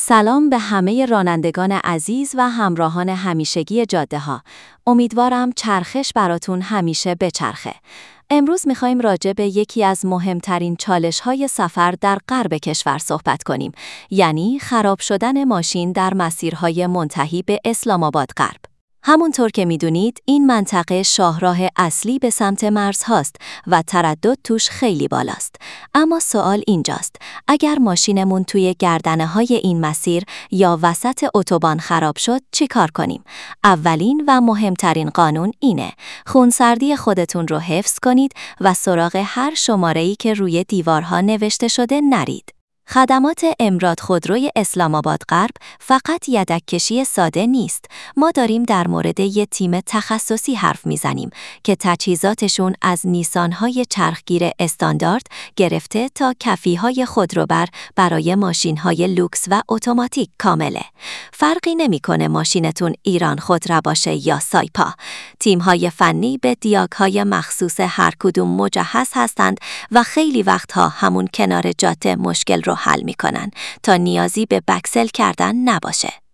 سلام به همه رانندگان عزیز و همراهان همیشگی جاده ها. امیدوارم چرخش براتون همیشه بچرخه. امروز میخوایم راجع به یکی از مهمترین چالش‌های سفر در غرب کشور صحبت کنیم، یعنی خراب شدن ماشین در مسیرهای منتهی به اسلام آباد غرب. همونطور که میدونید این منطقه شاهراه اصلی به سمت مرزهاست و تردد توش خیلی بالاست. اما سوال اینجاست، اگر ماشینمون توی گردنه‌های این مسیر یا وسط اتوبان خراب شد چی کار کنیم؟ اولین و مهمترین قانون اینه، خونسردی خودتون رو حفظ کنید و سراغ هر شماره‌ای که روی دیوارها نوشته شده نرید. خدمات امراد خودروی اسلام آباد غرب فقط یدک کشی ساده نیست. ما داریم در مورد یه تیم تخصصی حرف میزنیم که تجهیزاتشون از نیسان‌های چرخگیر استاندارد گرفته تا کفی‌های خودروبر برای ماشین‌های لوکس و اتوماتیک کامله. فرقی نمی‌کنه ماشینتون ایران خودرو باشه یا سایپا. تیم‌های فنی به دیاگ‌های مخصوص هر کدوم مجهز هستند و خیلی وقتها همون کنار جاده مشکل رو حل میکنن تا نیازی به بکسل کردن نباشه.